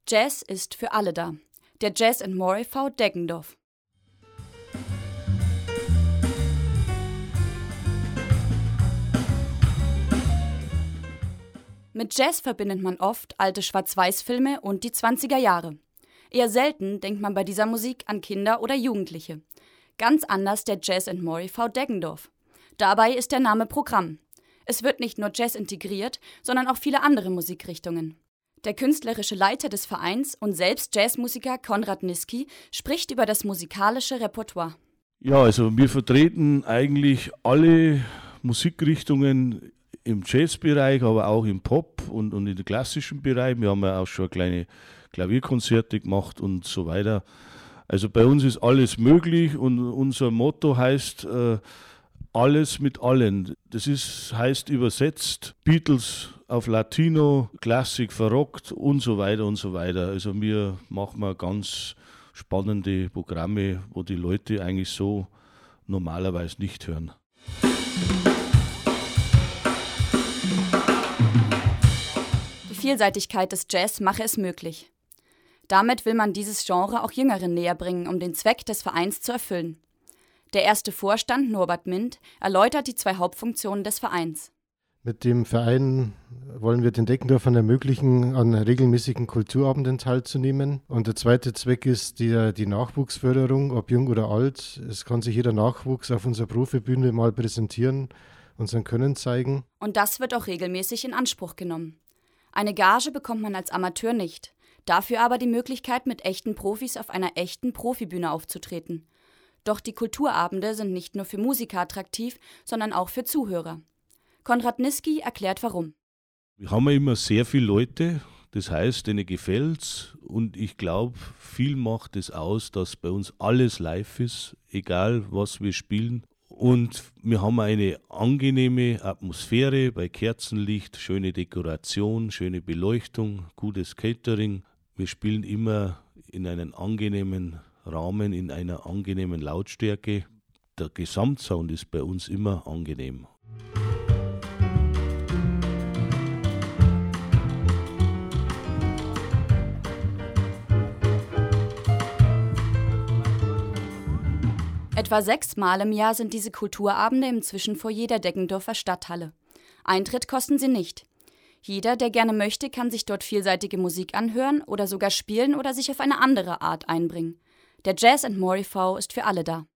Jazz ist für alle da. Der Jazz & More e.V. Deggendorf. Mit Jazz verbindet man oft alte Schwarz-Weiß-Filme und die 20er Jahre. Eher selten denkt man bei dieser Musik an Kinder oder Jugendliche. Ganz anders der Jazz & More e.V. Deggendorf. Dabei ist der Name Programm. Es wird nicht nur Jazz integriert, sondern auch viele andere Musikrichtungen. Der künstlerische Leiter des Vereins und selbst Jazzmusiker Konrad Niski spricht über das musikalische Repertoire. Ja, also wir vertreten eigentlich alle Musikrichtungen im Jazzbereich, aber auch im Pop und in den klassischen Bereich. Wir haben ja auch schon kleine Klavierkonzerte gemacht und so weiter. Also bei uns ist alles möglich und unser Motto heißt alles mit allen. Das heißt übersetzt Beatles auf Latino, Klassik verrockt und so weiter und so weiter. Also wir machen ganz spannende Programme, wo die Leute eigentlich so normalerweise nicht hören. Die Vielseitigkeit des Jazz mache es möglich. Damit will man dieses Genre auch Jüngeren näher bringen, um den Zweck des Vereins zu erfüllen. Der erste Vorstand, Norbert Mint, erläutert die 2 Hauptfunktionen des Vereins. Mit dem Verein wollen wir den Deggendorfern ermöglichen, an regelmäßigen Kulturabenden teilzunehmen. Und der zweite Zweck ist die Nachwuchsförderung, ob jung oder alt. Es kann sich jeder Nachwuchs auf unserer Profibühne mal präsentieren und sein Können zeigen. Und das wird auch regelmäßig in Anspruch genommen. Eine Gage bekommt man als Amateur nicht. Dafür aber die Möglichkeit, mit echten Profis auf einer echten Profibühne aufzutreten. Doch die Kulturabende sind nicht nur für Musiker attraktiv, sondern auch für Zuhörer. Konrad Niski erklärt warum. Wir haben ja immer sehr viele Leute, das heißt, denen gefällt's und ich glaube, viel macht es aus, dass bei uns alles live ist, egal was wir spielen. Und wir haben eine angenehme Atmosphäre bei Kerzenlicht, schöne Dekoration, schöne Beleuchtung, gutes Catering. Wir spielen immer in einem angenehmen Rahmen, in einer angenehmen Lautstärke. Der Gesamtsound ist bei uns immer angenehm. Etwa 6 Mal im Jahr sind diese Kulturabende im Zwischenfoyer der Deggendorfer Stadthalle. Eintritt kosten sie nicht. Jeder, der gerne möchte, kann sich dort vielseitige Musik anhören oder sogar spielen oder sich auf eine andere Art einbringen. Der Jazz & More e.V. ist für alle da.